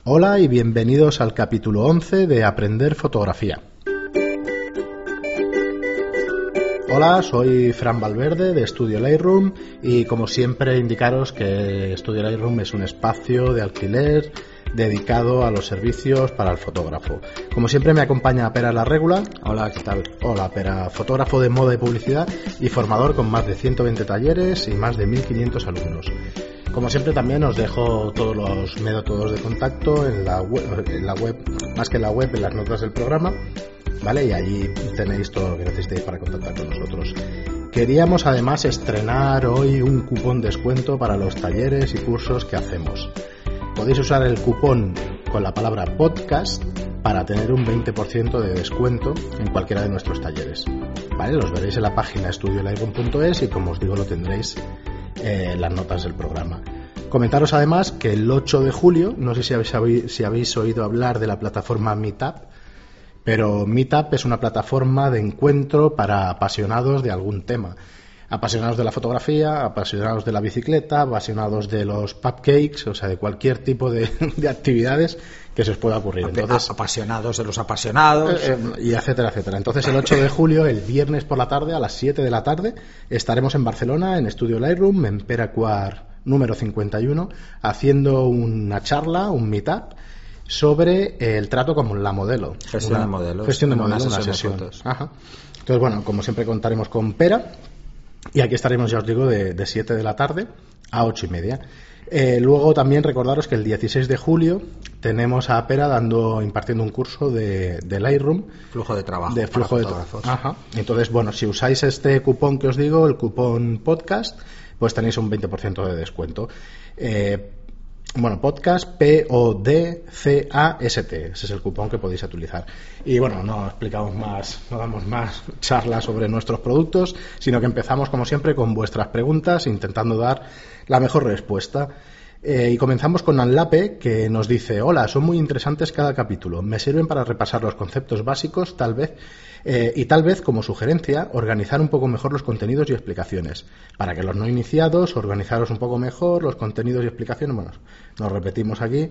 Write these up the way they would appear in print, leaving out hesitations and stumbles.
Hola y bienvenidos al capítulo 11 de Aprender Fotografía. Hola, soy Fran Valverde de Estudio Lightroom y como siempre indicaros que Estudio Lightroom es un espacio de alquiler dedicado a los servicios para el fotógrafo. Como siempre me acompaña Pera La Regula. Hola, ¿qué tal? Hola Pera, fotógrafo de moda y publicidad y formador con más de 120 talleres y más de 1500 alumnos. Como siempre también os dejo todos los métodos de contacto en la web, más que en la web, en las notas del programa, ¿vale? Y allí tenéis todo lo que necesitéis para contactar con nosotros. Queríamos además estrenar hoy un cupón descuento para los talleres y cursos que hacemos. Podéis usar el cupón con la palabra podcast para tener un 20% de descuento en cualquiera de nuestros talleres, ¿vale? Los veréis en la página estudiolightroom.es y como os digo lo tendréis las notas del programa. Comentaros además que el 8 de julio, no sé si habéis oído hablar de la plataforma Meetup, pero Meetup es una plataforma de encuentro para apasionados de algún tema. Apasionados de la fotografía, apasionados de la bicicleta, apasionados de los cupcakes, o sea, de cualquier tipo de actividades que se os pueda ocurrir. Entonces, apasionados de los apasionados. Y etcétera, etcétera. Entonces, el 8 de julio, el viernes por la tarde, a las 7 de la tarde, estaremos en Barcelona, en Estudio Lightroom, en Pere Quart, número 51, haciendo una charla, un meetup, sobre el trato con la modelo. Gestión de modelos. Gestión de modelos, una sesión. Ajá. Entonces, bueno, como siempre contaremos con Pera. Y aquí estaremos, ya os digo, de 7 de la tarde a 8 y media. Luego también recordaros que el 16 de julio tenemos a Pera impartiendo un curso de Lightroom. Flujo de trabajo. De flujo de trabajo. Ajá. Entonces, bueno, si usáis este cupón que os digo, el cupón podcast, pues tenéis un 20% de descuento. Bueno, podcast, P-O-D-C-A-S-T. Ese es el cupón que podéis utilizar. Y bueno, no explicamos más, no damos más charlas sobre nuestros productos, sino que empezamos, como siempre, con vuestras preguntas, intentando dar la mejor respuesta. Y comenzamos con Anlape, que nos dice: hola, son muy interesantes cada capítulo. Me sirven para repasar los conceptos básicos, tal vez, como sugerencia, organizar un poco mejor los contenidos y explicaciones. Para que los no iniciados, organizaros un poco mejor los contenidos y explicaciones. Bueno, nos repetimos aquí.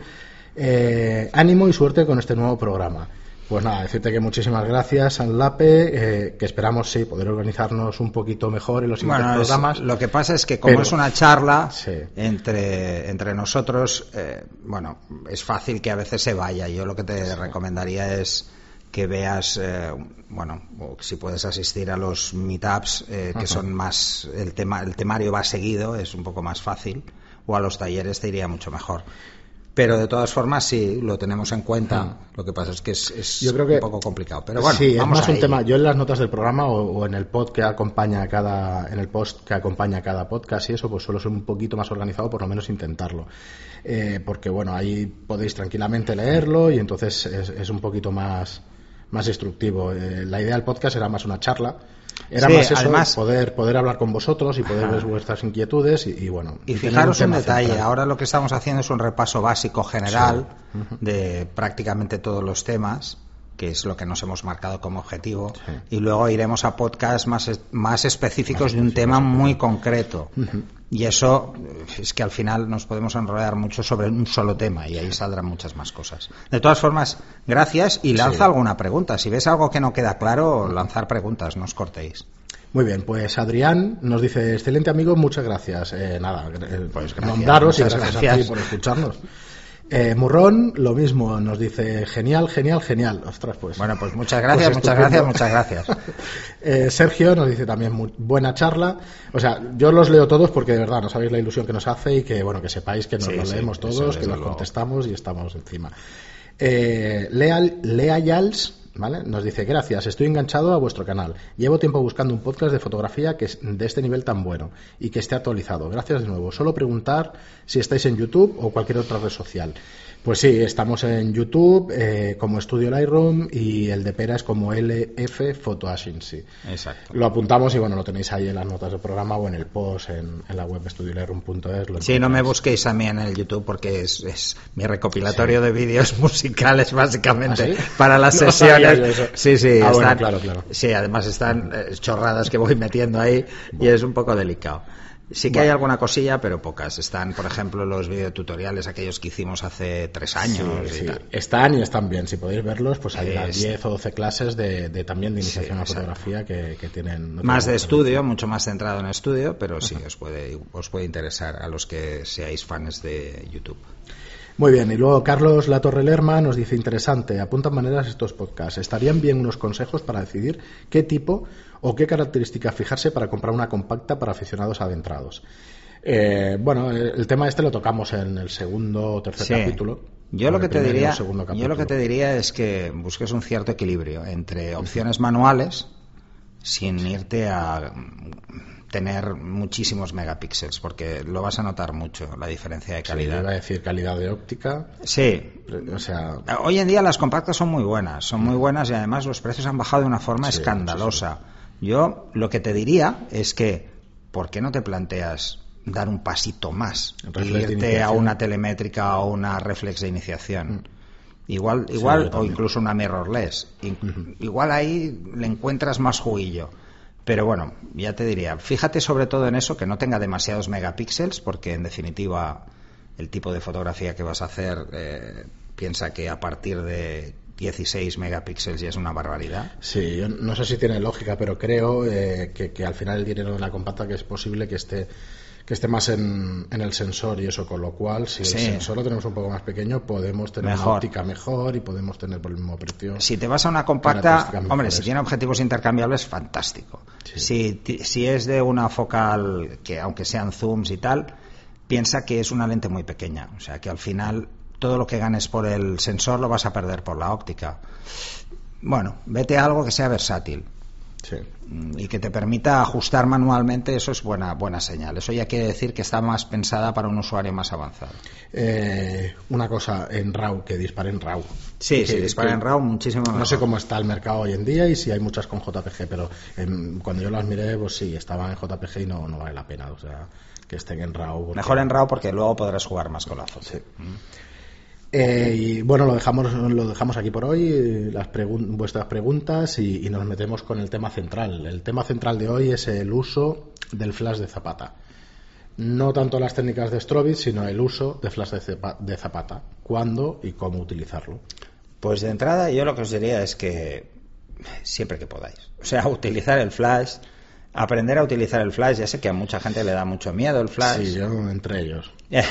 Ánimo y suerte con este nuevo programa. Pues nada, decirte que muchísimas gracias, Anlape, que esperamos sí poder organizarnos un poquito mejor en los siguientes programas. Lo que pasa es que como es una charla sí, entre nosotros, bueno, es fácil que a veces se vaya. Yo lo que te recomendaría es que veas, bueno, si puedes asistir a los meetups que son más, el temario va seguido, es un poco más fácil, o a los talleres te iría mucho mejor. Pero de todas formas sí, lo tenemos en cuenta. Lo que pasa es que es yo creo que un poco complicado. Pero bueno, sí, vamos es más a un ello. tema. Yo en las notas del programa o en el post que acompaña en el post que acompaña cada podcast y eso, pues suelo ser un poquito más organizado, por lo menos intentarlo. Porque bueno, ahí podéis tranquilamente leerlo y entonces es un poquito más instructivo. La idea del podcast era más una charla. Era sí, más eso, además, poder hablar con vosotros y poder ver vuestras inquietudes y bueno. Y fijaros un detalle, central. ahora lo que estamos haciendo es un repaso básico general de prácticamente todos los temas, que es lo que nos hemos marcado como objetivo, y luego iremos a podcasts más específicos de un tema muy concreto. Y eso es que al final nos podemos enrollar mucho sobre un solo tema y ahí saldrán muchas más cosas. De todas formas, gracias y lanza alguna pregunta. Si ves algo que no queda claro, lanzar preguntas, no os cortéis. Muy bien, pues Adrián nos dice: excelente amigo, muchas gracias. Nada, pues gracias, nombraros y gracias a ti por escucharnos. Murrón, lo mismo, nos dice: genial. Ostras, pues. Bueno, pues muchas gracias. Sergio nos dice también: buena charla. O sea, yo los leo todos porque de verdad no sabéis la ilusión que nos hace y que, bueno, que sepáis que nos lo leemos todos, que nos contestamos y estamos encima. Lea Yals, ¿vale? Nos dice: gracias, estoy enganchado a vuestro canal. Llevo tiempo buscando un podcast de fotografía que es de este nivel tan bueno y que esté actualizado. Gracias de nuevo. Solo preguntar si estáis en YouTube o cualquier otra red social. Pues sí, estamos en YouTube como Estudio Lightroom y el de Pera es como LF Photo Agency. Exacto. Lo apuntamos y bueno, lo tenéis ahí en las notas del programa o en el post en la web estudiolightroom.es. Sí, no me busquéis a mí en el YouTube porque es mi recopilatorio de vídeos musicales básicamente para las sesiones. Sí, están, bueno, claro. Sí, además están chorradas que voy metiendo ahí y es un poco delicado. Sí que hay alguna cosilla, pero pocas. Están, por ejemplo, los videotutoriales, aquellos que hicimos hace 3 años. Sí. Están y están bien. Si podéis verlos, pues hay las 10 o 12 clases también de iniciación a fotografía que tienen... Más de estudio, mucho más centrado en estudio, pero sí, os puede interesar a los que seáis fans de YouTube. Muy bien, y luego Carlos Latorre Lerma nos dice: interesante, apuntan maneras estos podcasts. ¿Estarían bien unos consejos para decidir qué tipo o qué características fijarse para comprar una compacta para aficionados adentrados? Bueno, el tema este lo tocamos en el segundo o tercer capítulo. Yo lo que te diría es que busques un cierto equilibrio entre opciones manuales sin irte a tener muchísimos megapíxeles, porque lo vas a notar mucho, la diferencia de calidad. Sí, iba a decir calidad de óptica. Sí. O sea, hoy en día las compactas son muy buenas y además los precios han bajado de una forma escandalosa. Sí. Yo lo que te diría es que, ¿por qué no te planteas dar un pasito más e irte a una telemétrica o una reflex de iniciación? Igual o incluso una mirrorless. Igual ahí le encuentras más juguillo. Pero bueno, ya te diría, fíjate sobre todo en eso, que no tenga demasiados megapíxeles, porque en definitiva el tipo de fotografía que vas a hacer, piensa que a partir de 16 megapíxeles ya es una barbaridad. Sí, yo no sé si tiene lógica, pero creo que al final el dinero de la compacta, que es posible que esté más en el sensor y eso, con lo cual si el sensor lo tenemos un poco más pequeño podemos tener una óptica mejor y podemos tener por el mismo precio. Si te vas a una compacta, hombre, si tiene objetivos intercambiables, fantástico. Sí. Si es de una focal que aunque sean zooms y tal, piensa que es una lente muy pequeña, o sea que al final todo lo que ganes por el sensor lo vas a perder por la óptica. Bueno, vete a algo que sea versátil. Sí. Y que te permita ajustar manualmente, eso es buena señal. Eso ya quiere decir que está más pensada para un usuario más avanzado. Una cosa, en RAW, que dispare en RAW. Sí, dispara en RAW muchísimo mejor. No sé cómo está el mercado hoy en día y si hay muchas con JPG, pero cuando yo las miré, pues sí, estaban en JPG y no vale la pena, o sea, que estén en RAW. Porque... Mejor en RAW porque luego podrás jugar más con la foto. Sí. Y bueno, lo dejamos aquí por hoy, vuestras preguntas, y nos metemos con el tema central. El tema central de hoy es el uso del flash de Zapata. No tanto las técnicas de Strobit, sino el uso de flash de Zapata. ¿Cuándo y cómo utilizarlo? Pues de entrada yo lo que os diría es que siempre que podáis. O sea, utilizar el flash, aprender a utilizar el flash. Ya sé que a mucha gente le da mucho miedo el flash. Sí, yo entre ellos.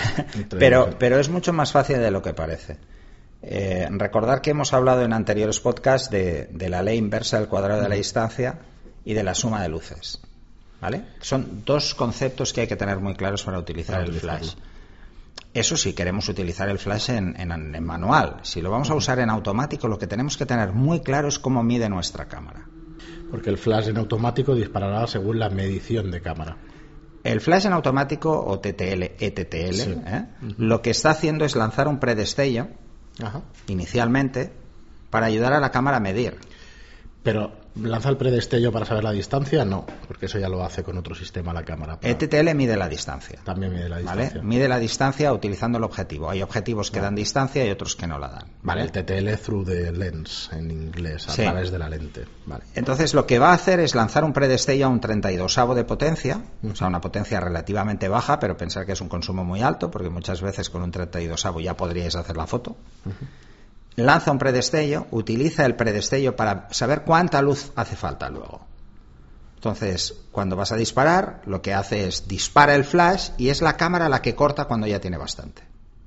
Pero es mucho más fácil de lo que parece. Recordar que hemos hablado en anteriores podcasts de la ley inversa del cuadrado de la distancia y de la suma de luces, ¿vale? Son dos conceptos que hay que tener muy claros para utilizar el flash. Eso sí, queremos utilizar el flash en manual. Si lo vamos a usar en automático, lo que tenemos que tener muy claro es cómo mide nuestra cámara. Porque el flash en automático disparará según la medición de cámara. El flash en automático, o ETTL, sí. Lo que está haciendo es lanzar un predestello, inicialmente, para ayudar a la cámara a medir. Pero ¿lanza el predestello para saber la distancia? No, porque eso ya lo hace con otro sistema la cámara. ETTL mide la distancia. También mide la distancia. ¿Vale? Mide la distancia utilizando el objetivo. Hay objetivos que dan distancia y otros que no la dan. Vale, el TTL through the lens en inglés, a través de la lente. Vale. Entonces lo que va a hacer es lanzar un predestello a un 32avo de potencia, o sea, una potencia relativamente baja, pero pensar que es un consumo muy alto, porque muchas veces con un 32avo ya podríais hacer la foto. Lanza un predestello, utiliza el predestello para saber cuánta luz hace falta luego. Entonces, cuando vas a disparar, lo que hace es dispara el flash y es la cámara la que corta cuando ya tiene bastante.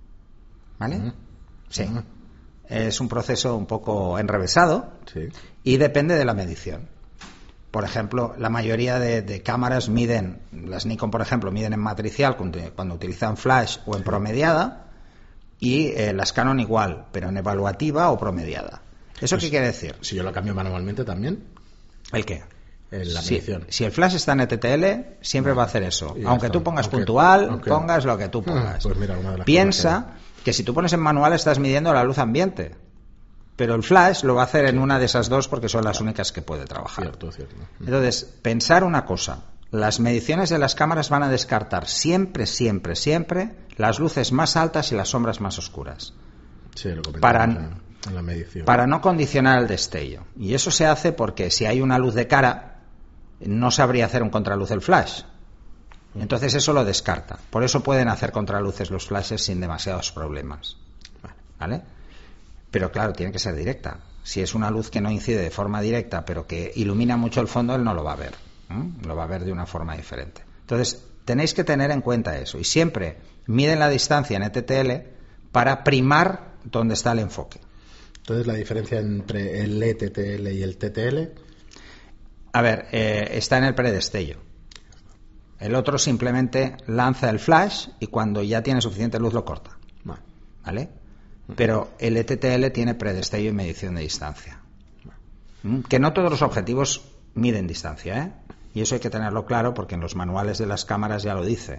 ¿Vale? Sí. Es un proceso un poco enrevesado y depende de la medición. Por ejemplo, la mayoría de cámaras miden, las Nikon por ejemplo, miden en matricial cuando utilizan flash o en promediada. Y las Canon igual, pero en evaluativa o promediada. ¿Eso qué quiere decir? Si yo lo cambio manualmente también. ¿El qué? La medición. Si el flash está en ETTL, siempre va a hacer eso. Aunque tú pongas puntual, pongas lo que tú pongas. Pues mira, una de las Piensa que si tú pones en manual estás midiendo la luz ambiente. Pero el flash lo va a hacer en una de esas dos porque son las únicas que puede trabajar. Cierto. Entonces, pensar una cosa. Las mediciones de las cámaras van a descartar siempre las luces más altas y las sombras más oscuras. Sí, lo comentamos en la medición. Para no condicionar el destello. Y eso se hace porque si hay una luz de cara, no sabría hacer un contraluz el flash. Entonces eso lo descarta. Por eso pueden hacer contraluces los flashes sin demasiados problemas. ¿Vale? Pero claro, tiene que ser directa. Si es una luz que no incide de forma directa, pero que ilumina mucho el fondo, él no lo va a ver. Lo va a ver de una forma diferente. Entonces, tenéis que tener en cuenta eso. Y siempre miden la distancia en ETTL para primar dónde está el enfoque. Entonces, la diferencia entre el ETTL y el TTL... A ver, está en el predestello. El otro simplemente lanza el flash y cuando ya tiene suficiente luz lo corta. ¿Vale? Pero el ETTL tiene predestello y medición de distancia. Que no todos los objetivos miden distancia, ¿eh? Y eso hay que tenerlo claro porque en los manuales de las cámaras ya lo dice.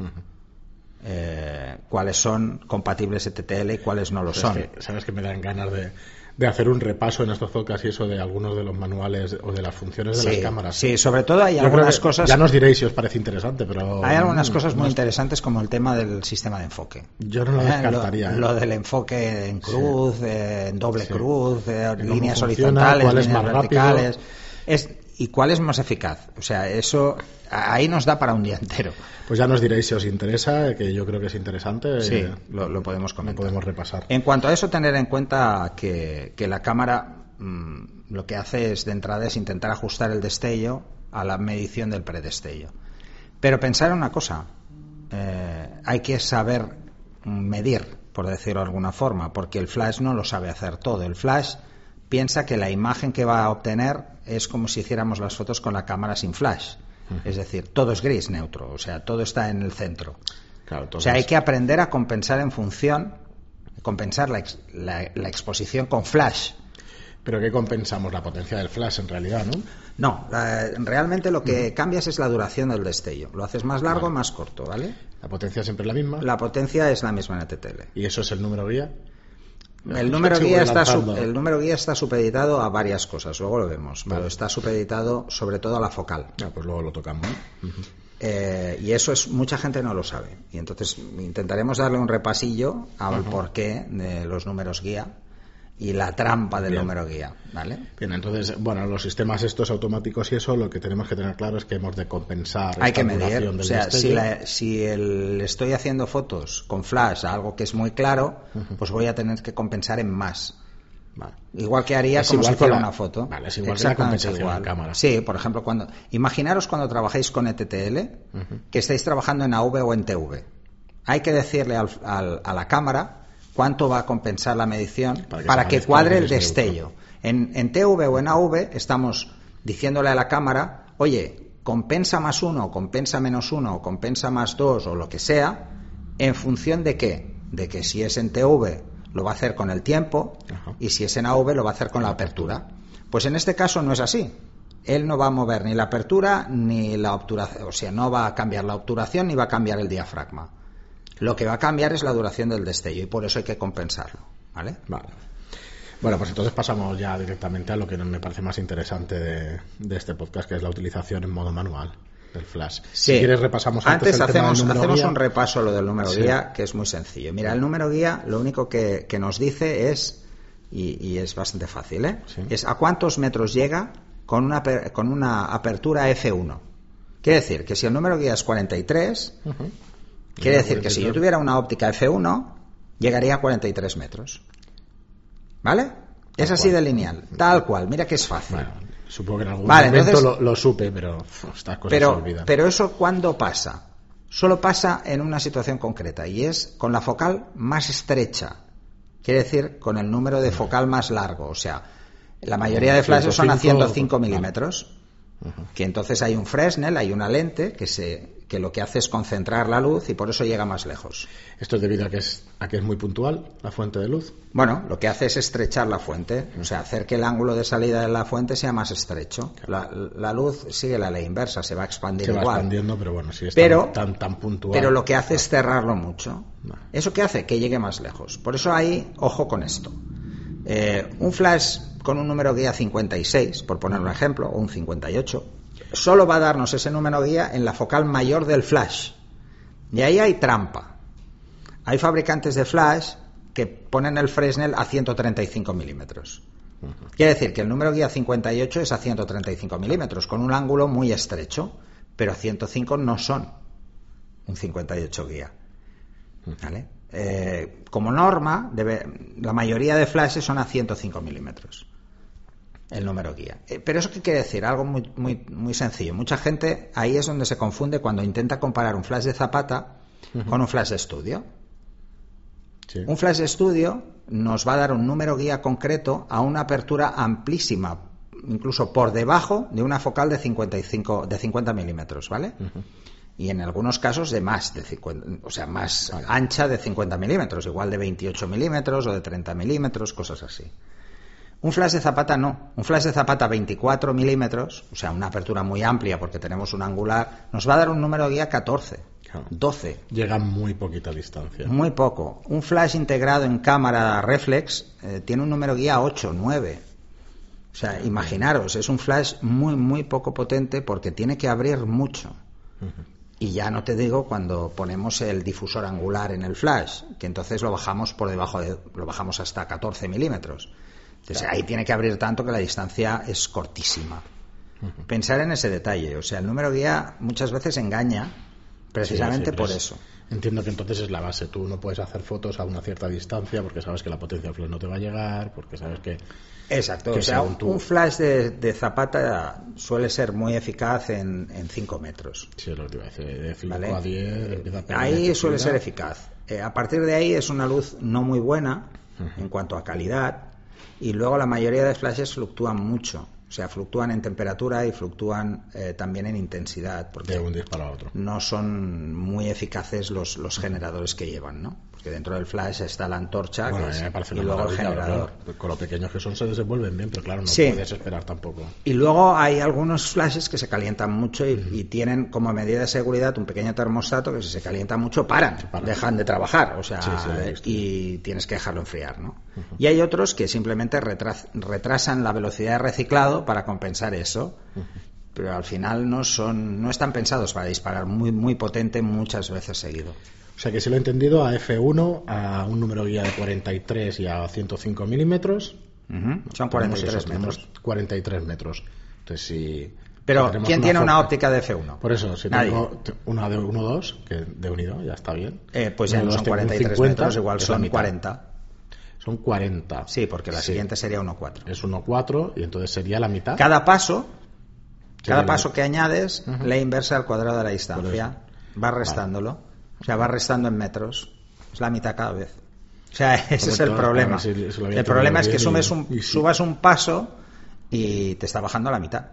Cuáles son compatibles ETTL y cuáles no lo son. Sabes que me dan ganas de hacer un repaso en estos podcasts y eso de algunos de los manuales o de las funciones de las cámaras. Sí, sobre todo hay algunas cosas... Ya nos diréis si os parece interesante, pero... Hay algunas cosas muy interesantes como el tema del sistema de enfoque. Yo no lo descartaría. Lo del enfoque en cruz, en doble cruz, líneas funciona, horizontales, líneas verticales... ¿Y cuál es más eficaz? O sea, eso ahí nos da para un día entero. Pues ya nos diréis si os interesa, que yo creo que es interesante. Sí, lo podemos comentar. Lo podemos repasar. En cuanto a eso, tener en cuenta que la cámara lo que hace es, de entrada, es intentar ajustar el destello a la medición del predestello. Pero pensar en una cosa, hay que saber medir, por decirlo de alguna forma, porque el flash no lo sabe hacer todo. El flash piensa que la imagen que va a obtener es como si hiciéramos las fotos con la cámara sin flash. Es decir, todo es gris neutro, o sea, todo está en el centro. Claro, o sea, hay que aprender a compensar compensar la exposición con flash. ¿Pero qué compensamos? La potencia del flash, en realidad, ¿no? No, realmente lo que cambias es la duración del destello. Lo haces más largo o más corto, ¿vale? ¿La potencia siempre es la misma? La potencia es la misma en ETTL. ¿Y eso es el número guía? El número guía está supeditado a varias cosas, luego lo vemos, pero está supeditado sobre todo a la focal. Pues luego lo tocamos. Y eso mucha gente no lo sabe. Y entonces intentaremos darle un repasillo al porqué de los números guía y la trampa del número guía, ¿vale? Bien, entonces, bueno, los sistemas estos automáticos y eso, lo que tenemos que tener claro es que hemos de compensar. Hay que medir, o sea, si estoy haciendo fotos con flash a algo que es muy claro, pues voy a tener que compensar en más. Vale. Igual que haría como si fuera una foto. Vale, es igual que la compensación en cámara. Sí, por ejemplo, imaginaros cuando trabajáis con ETTL, que estáis trabajando en AV o en TV. Hay que decirle a la cámara cuánto va a compensar la medición para que cuadre el destello. En TV o en AV estamos diciéndole a la cámara, oye, compensa más 1, compensa menos 1, compensa más 2 o lo que sea, ¿en función de qué? De que si es en TV lo va a hacer con el tiempo y si es en AV lo va a hacer con la apertura. Pues en este caso no es así. Él no va a mover ni la apertura ni la obturación, o sea, no va a cambiar la obturación ni va a cambiar el diafragma. Lo que va a cambiar es la duración del destello y por eso hay que compensarlo, ¿vale? Vale. Bueno, pues entonces pasamos ya directamente a lo que me parece más interesante de este podcast, que es la utilización en modo manual del flash. Sí. Si quieres repasamos antes el tema del número hacemos guía. Un repaso a lo del número guía, que es muy sencillo. Mira, el número guía lo único que nos dice es, y es bastante fácil, es a cuántos metros llega con una apertura f1. Quiere decir que si el número guía es 43... Quiere decir que si yo tuviera una óptica f1, llegaría a 43 metros. ¿Vale? Es así de lineal. Tal cual. Mira que es fácil. Bueno, supongo que en algún momento entonces, lo supe, pero estas cosas se olvidan. Pero eso, ¿cuándo pasa? Solo pasa en una situación concreta y es con la focal más estrecha. Quiere decir con el número de focal más largo. O sea, la mayoría de flashes son a 105 milímetros. Que entonces hay un Fresnel, hay una lente que lo que hace es concentrar la luz y por eso llega más lejos. ¿Esto es debido a que es muy puntual la fuente de luz? Bueno, lo que hace es estrechar la fuente, o sea, hacer que el ángulo de salida de la fuente sea más estrecho. La luz sigue la ley inversa, se va a expandir igual. Se va expandiendo, pero bueno, si es tan puntual. Pero lo que hace es cerrarlo mucho. ¿Eso qué hace? Que llegue más lejos. Por eso ahí, ojo con esto. Un flash con un número guía 56, por poner un ejemplo, o un 58, solo va a darnos ese número guía en la focal mayor del flash. Y ahí hay trampa. Hay fabricantes de flash que ponen el Fresnel a 135 milímetros. Quiere decir que el número guía 58 es a 135 milímetros, con un ángulo muy estrecho, pero a 105 no son. un 58 guía. ¿Vale? Como norma, la mayoría de flashes son a 105 milímetros el número guía. Pero ¿eso qué quiere decir? Algo muy sencillo. Mucha gente ahí es donde se confunde cuando intenta comparar un flash de Zapata con un flash de estudio. Sí. Un flash de estudio nos va a dar un número guía concreto a una apertura amplísima, incluso por debajo de una focal de 50 milímetros, ¿vale? Y en algunos casos de más de 50, o sea, más ancha de 50 milímetros, igual de 28 milímetros o de 30 milímetros, cosas así. Un flash de Zapata no. Un flash de Zapata 24 milímetros, o sea, una apertura muy amplia porque tenemos un angular, nos va a dar un número guía 14, 12. Llega a muy poquita distancia. Muy poco. Un flash integrado en cámara reflex tiene un número guía 8, 9. O sea, imaginaros, es un flash muy poco potente porque tiene que abrir mucho. Y ya no te digo cuando ponemos el difusor angular en el flash, que entonces lo bajamos lo bajamos hasta 14 milímetros. Entonces ahí tiene que abrir tanto que la distancia es cortísima. Pensar en ese detalle, o sea, el número guía muchas veces engaña precisamente por eso. Entiendo que entonces es la base. Tú no puedes hacer fotos a una cierta distancia porque sabes que la potencia del flash no te va a llegar, porque sabes que... Exacto, o sea, un flash de Zapata suele ser muy eficaz en 5 metros. Sí, lo que iba a decir, de 5 a 10... Ahí suele ser eficaz. A partir de ahí es una luz no muy buena en cuanto a calidad, y luego la mayoría de flashes fluctúan mucho. O sea, fluctúan en temperatura y fluctúan también en intensidad. Porque de un disparo a otro. No son muy eficaces los generadores que llevan, ¿no? Porque dentro del flash está la antorcha y luego el generador. Claro. Con lo pequeños que son se desenvuelven bien, pero claro, no puedes esperar tampoco. Y luego hay algunos flashes que se calientan mucho y tienen como medida de seguridad un pequeño termostato que si se calienta mucho dejan de trabajar, o sea, y tienes que dejarlo enfriar, ¿no? Y hay otros que simplemente retrasan la velocidad de reciclado para compensar eso. Pero al final no están pensados para disparar muy potente muchas veces seguido. O sea que si lo he entendido, a F1, a un número guía de 43 y a 105 milímetros. Son 43 metros. 43 metros. Entonces, si... Pero, ¿quién tiene una óptica de F1? Por eso, si tengo una de 1.2, que de unido, ya está bien. Pues ya no son 43 50, metros, igual son 40. Son 40. Sí, porque la siguiente sería 1.4. Es 1.4 y entonces sería la mitad. Cada paso que añades, la inversa al cuadrado de la distancia. Va restándolo. O sea, va restando en metros. Es la mitad cada vez. O sea, ese es el problema. El problema es que subas un paso y te está bajando a la mitad.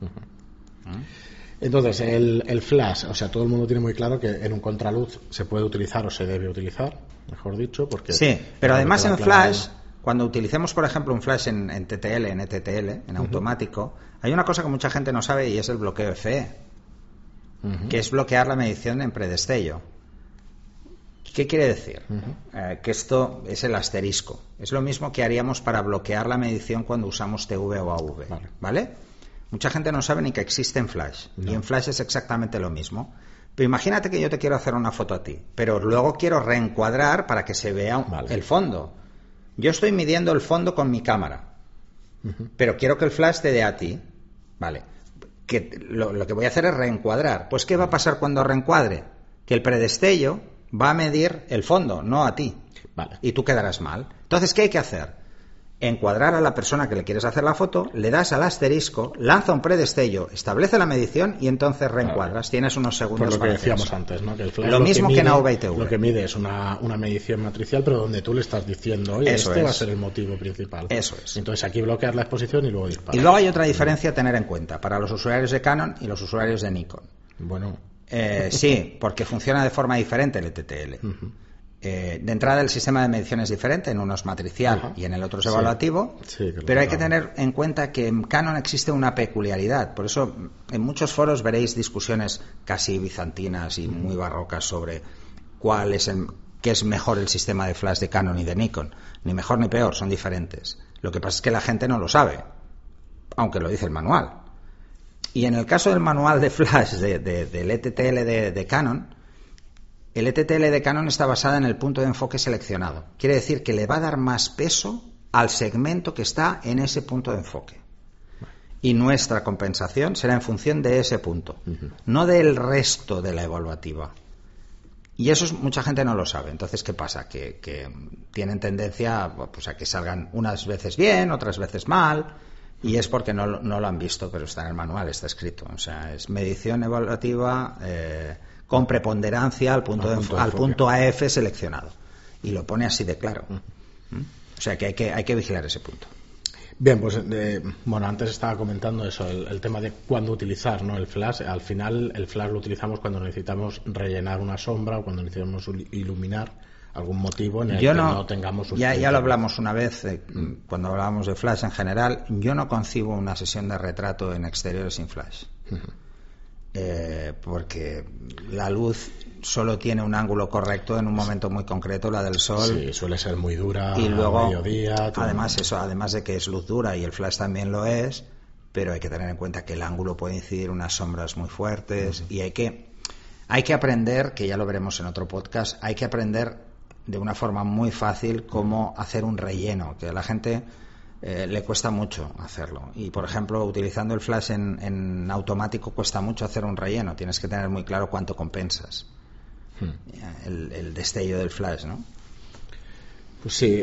Entonces, el flash, o sea, todo el mundo tiene muy claro que en un contraluz se puede utilizar o se debe utilizar, mejor dicho, porque... Sí, pero además en flash, cuando utilicemos, por ejemplo, un flash en TTL, en ETTL, en automático, hay una cosa que mucha gente no sabe y es el bloqueo FE, que es bloquear la medición en predestello. ¿Qué quiere decir? Que esto es el asterisco. Es lo mismo que haríamos para bloquear la medición cuando usamos TV o AV. ¿Vale? Mucha gente no sabe ni que existe en flash. No. Y en flash es exactamente lo mismo. Pero imagínate que yo te quiero hacer una foto a ti, pero luego quiero reencuadrar para que se vea el fondo. Yo estoy midiendo el fondo con mi cámara, pero quiero que el flash te dé a ti. Vale. Lo que voy a hacer es reencuadrar. Pues ¿qué va a pasar cuando reencuadre? Que el predestello va a medir el fondo, no a ti. Vale. Y tú quedarás mal. Entonces, ¿qué hay que hacer? Encuadrar a la persona que le quieres hacer la foto, le das al asterisco, lanza un predestello, establece la medición y entonces reencuadras. Tienes unos segundos. Por lo que decíamos antes, ¿no? Que el flash lo mismo que en AV y TV. Lo que mide es una medición matricial, pero donde tú le estás diciendo, oye, va a ser el motivo principal. Eso es. Entonces aquí bloquear la exposición y luego disparar. Y luego hay otra diferencia a tener en cuenta para los usuarios de Canon y los usuarios de Nikon. Bueno. Sí, porque funciona de forma diferente el ETTL. De entrada el sistema de medición es diferente, en uno es matricial y en el otro es evaluativo, pero hay que tener en cuenta que en Canon existe una peculiaridad. Por eso en muchos foros veréis discusiones casi bizantinas y muy barrocas sobre qué es mejor el sistema de flash de Canon y de Nikon. Ni mejor ni peor, son diferentes. Lo que pasa es que la gente no lo sabe, aunque lo dice el manual. Y en el caso del manual de flash del ETTL de Canon, el ETTL de Canon está basado en el punto de enfoque seleccionado. Quiere decir que le va a dar más peso al segmento que está en ese punto de enfoque. Y nuestra compensación será en función de ese punto, no del resto de la evaluativa. Y eso mucha gente no lo sabe. Entonces, ¿qué pasa? Que tienen tendencia pues, a que salgan unas veces bien, otras veces mal, y es porque no lo han visto, pero está en el manual, está escrito. O sea, es medición evaluativa con preponderancia al punto AF seleccionado. Y lo pone así de claro. O sea, que hay que vigilar ese punto. Bien, pues bueno, antes estaba comentando eso, el tema de cuándo utilizar, ¿no? El flash. Al final, el flash lo utilizamos cuando necesitamos rellenar una sombra o cuando necesitamos iluminar algún motivo en el que no tengamos... Ya lo hablamos una vez, cuando hablábamos de flash en general. Yo no concibo una sesión de retrato en exteriores sin flash. Porque la luz solo tiene un ángulo correcto en un momento muy concreto, la del sol. Sí, suele ser muy dura y luego, a mediodía. Además de que es luz dura y el flash también lo es, pero hay que tener en cuenta que el ángulo puede incidir unas sombras muy fuertes y hay que aprender, que ya lo veremos en otro podcast, hay que aprender de una forma muy fácil cómo hacer un relleno, que a la gente le cuesta mucho hacerlo. Y por ejemplo, utilizando el flash en automático cuesta mucho hacer un relleno, tienes que tener muy claro cuánto compensas el destello del flash, ¿no? Pues sí,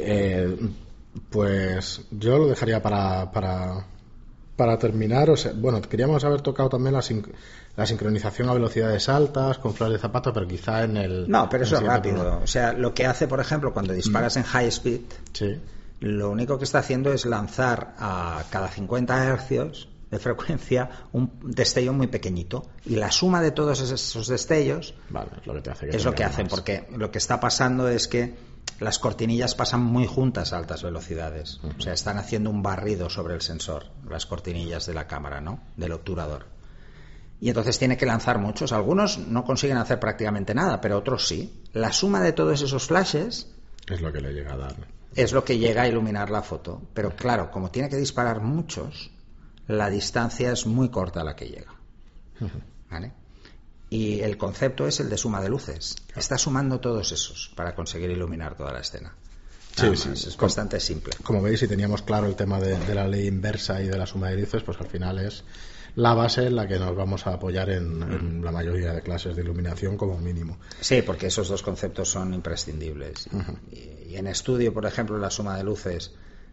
pues yo lo dejaría para terminar. O sea, bueno, queríamos haber tocado también la sincronización a velocidades altas con flash de zapato, pero quizá en el... No, pero eso es rápido. O sea, lo que hace, por ejemplo, cuando disparas en high speed, sí, lo único que está haciendo es lanzar a cada 50 hercios de frecuencia un destello muy pequeñito, y la suma de todos esos destellos es lo que hacen, porque lo que está pasando es que las cortinillas pasan muy juntas a altas velocidades. O sea, están haciendo un barrido sobre el sensor, las cortinillas de la cámara, ¿no? Del obturador. Y entonces tiene que lanzar muchos. Algunos no consiguen hacer prácticamente nada, pero otros sí. La suma de todos esos flashes es lo que le llega a dar. Es lo que llega a iluminar la foto. Pero claro, como tiene que disparar muchos, la distancia es muy corta a la que llega. ¿Vale? Y el concepto es el de suma de luces. Claro. Está sumando todos esos para conseguir iluminar toda la escena. Sí, es bastante simple. Como veis, si teníamos claro el tema de la ley inversa y de la suma de luces, pues al final es la base en la que nos vamos a apoyar en la mayoría de clases de iluminación como mínimo. Sí, porque esos dos conceptos son imprescindibles. Y en estudio, por ejemplo, la suma de luces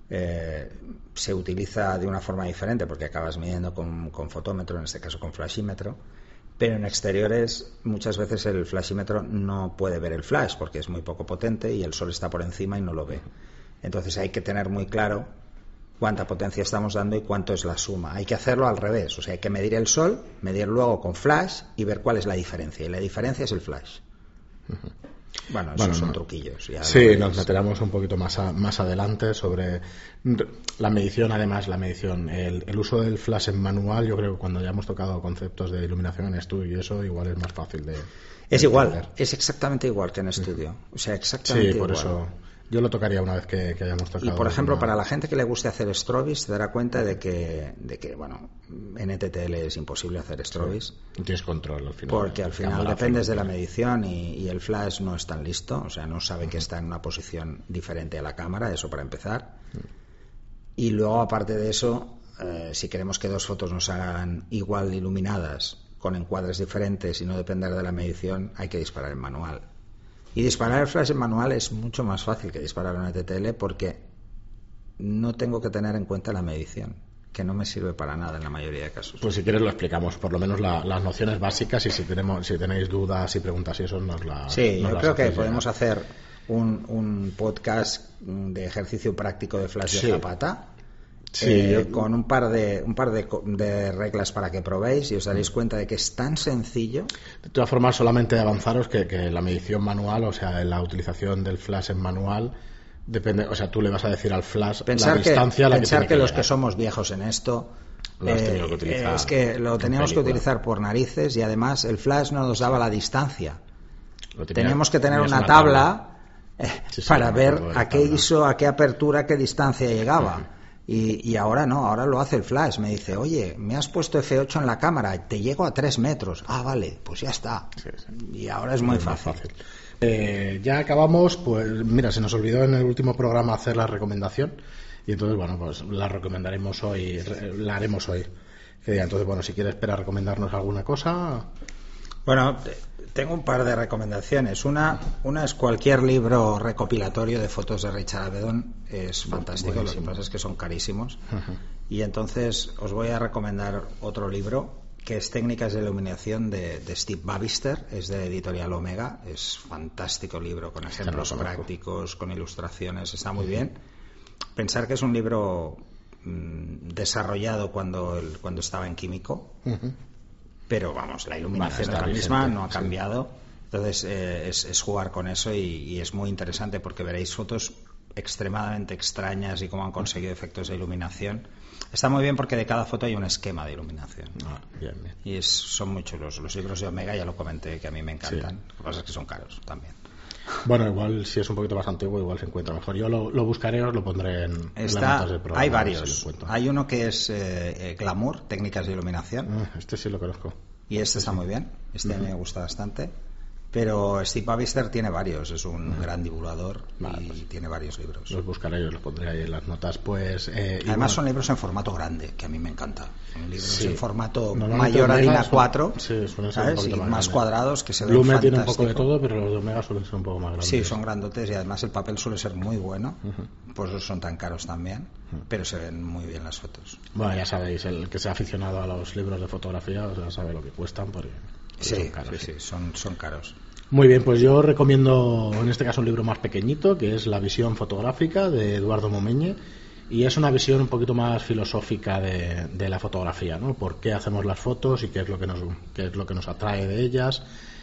se utiliza de una forma diferente, porque acabas midiendo con fotómetro, en este caso con flashímetro, pero en exteriores muchas veces el flashímetro no puede ver el flash porque es muy poco potente y el sol está por encima y no lo ve. Entonces hay que tener muy claro cuánta potencia estamos dando y cuánto es la suma. Hay que hacerlo al revés, o sea, hay que medir el sol, medir luego con flash y ver cuál es la diferencia, y la diferencia es el flash. Bueno, esos son truquillos. Sí, nos meteremos un poquito más adelante sobre la medición. Además, el uso del flash en manual, yo creo que cuando ya hemos tocado conceptos de iluminación en estudio y eso, igual es más fácil de igual, entender. Es exactamente igual que en estudio. O sea, exactamente igual. Sí, por eso yo lo tocaría una vez que hayamos tocado. Y por ejemplo, para la gente que le guste hacer strobis, se dará cuenta de que bueno, en ETTL es imposible hacer strobis. Sí. No tienes control al final. Porque al final dependes de la medición y el flash no es tan listo, o sea, no sabe que está en una posición diferente a la cámara, eso para empezar. Y luego, aparte de eso, si queremos que dos fotos nos hagan igual iluminadas, con encuadres diferentes y no depender de la medición, hay que disparar en manual. Y disparar el flash en manual es mucho más fácil que disparar en ETTL porque no tengo que tener en cuenta la medición, que no me sirve para nada en la mayoría de casos. Pues si quieres lo explicamos, por lo menos las nociones básicas, y si tenéis dudas y preguntas y eso yo creo que podemos hacer un podcast de ejercicio práctico de flash de Zapata. Con un par de reglas para que probéis y os daréis cuenta de que es tan sencillo. De todas formas, solamente avanzaros que la medición manual, o sea, la utilización del flash en manual, depende, o sea, tú le vas a decir al flash la distancia a la que tiene que los llegar. Que somos viejos en esto, es que lo teníamos que utilizar por narices, y además el flash no nos daba la distancia. Teníamos que tener una tabla para ver a qué ISO, a qué apertura, a qué distancia llegaba. Y ahora no, ahora lo hace el flash. Me dice, oye, me has puesto F8 en la cámara, te llego a 3 metros. Ah, vale, pues ya está. Sí. Y ahora es muy fácil. Ya acabamos, pues mira, se nos olvidó en el último programa hacer la recomendación. Y entonces, bueno, pues la recomendaremos hoy, la haremos hoy. Entonces, bueno, si quieres recomendarnos alguna cosa. Bueno, tengo un par de recomendaciones. Una es cualquier libro recopilatorio de fotos de Richard Avedon. Es fantástico. Buenísimo. Lo que pasa es que son carísimos. Y entonces os voy a recomendar otro libro que es Técnicas de Iluminación de Steve Babister. Es de Editorial Omega. Es fantástico libro, con ejemplos prácticos, con ilustraciones. Está muy bien. Pensar que es un libro desarrollado cuando estaba en químico. Pero vamos, la iluminación es la misma, no ha cambiado. Entonces es jugar con eso y es muy interesante porque veréis fotos extremadamente extrañas y cómo han conseguido efectos de iluminación. Está muy bien porque de cada foto hay un esquema de iluminación. Bien. Y son muy chulos. Los libros de Omega, ya lo comenté, que a mí me encantan. Lo que pasa es que son caros también. Bueno, igual si es un poquito más antiguo, igual se encuentra mejor. Yo lo buscaré, os lo pondré en las notas del programa. Hay varios. Hay uno que es Glamour, técnicas de iluminación. Este sí lo conozco. Y este está muy bien. Este a mí me gusta bastante. Pero Steve Babister tiene varios. Es un gran divulgador y tiene varios libros. Los buscaré y os los pondré ahí en las notas. Además son libros en formato grande, que a mí me encanta. Son libros en formato mayor a DIN A4, ¿sabes? Y más cuadrados, que se ven fantásticos. tiene un poco de todo, pero los de Omega suelen ser un poco más grandes. Sí, son grandotes y además el papel suele ser muy bueno. Por eso son tan caros también. Pero se ven muy bien las fotos. Bueno, ya sabéis, el que sea aficionado a los libros de fotografía, ya sabe lo que cuestan, porque son caros. Sí, son caros. Muy bien, pues yo recomiendo en este caso un libro más pequeñito, que es La visión fotográfica, de Eduardo Momeñe, y es una visión un poquito más filosófica de la fotografía, ¿no? Por qué hacemos las fotos y qué es lo que nos atrae de ellas.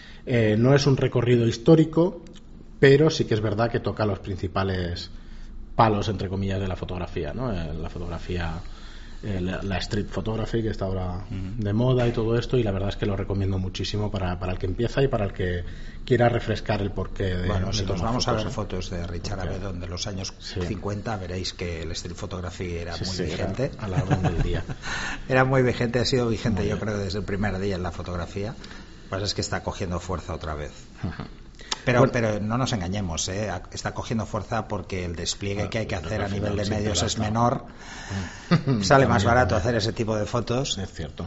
No es un recorrido histórico, pero sí que es verdad que toca los principales palos, entre comillas, de la fotografía, ¿no? La fotografía, la street photography, que está ahora de moda y todo esto, y la verdad es que lo recomiendo muchísimo para el que empieza y para el que quiera refrescar el porqué de... Bueno, si nos vamos a ver fotos de Richard Avedon de los años 50, veréis que el street photography era muy vigente. Era a la orden del día. Era muy vigente, ha sido vigente yo creo desde el primer día en la fotografía. Lo que pasa es que está cogiendo fuerza otra vez. Pero no nos engañemos, está cogiendo fuerza porque el despliegue que hay que hacer a nivel de medios es menor. Sale más barato hacer ese tipo de fotos. Es cierto.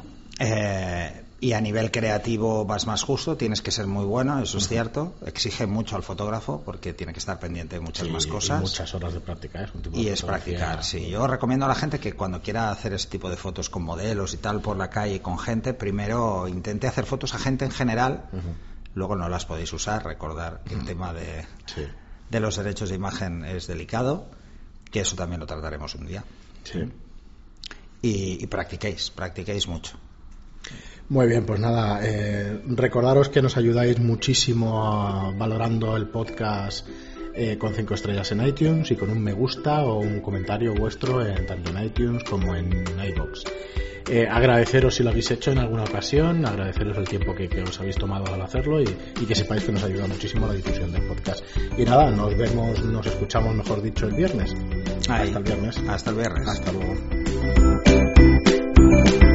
Y a nivel creativo vas más justo, tienes que ser muy bueno, eso es cierto. Exige mucho al fotógrafo porque tiene que estar pendiente de muchas más cosas. Y muchas horas de práctica. Y es practicar, sí. Yo recomiendo a la gente que cuando quiera hacer ese tipo de fotos con modelos y tal por la calle y con gente, primero intente hacer fotos a gente en general. Luego no las podéis usar. Recordar que el tema de los derechos de imagen es delicado, que eso también lo trataremos un día. Sí. Y practiquéis mucho. Muy bien, pues nada, recordaros que nos ayudáis muchísimo valorando el podcast con 5 estrellas en iTunes y con un me gusta o un comentario vuestro tanto en iTunes como en iVoox. Agradeceros si lo habéis hecho en alguna ocasión, agradeceros el tiempo que os habéis tomado al hacerlo y que sepáis que nos ayuda muchísimo la difusión del podcast. Y nada, nos escuchamos, mejor dicho, el viernes. Hasta el viernes. Hasta luego.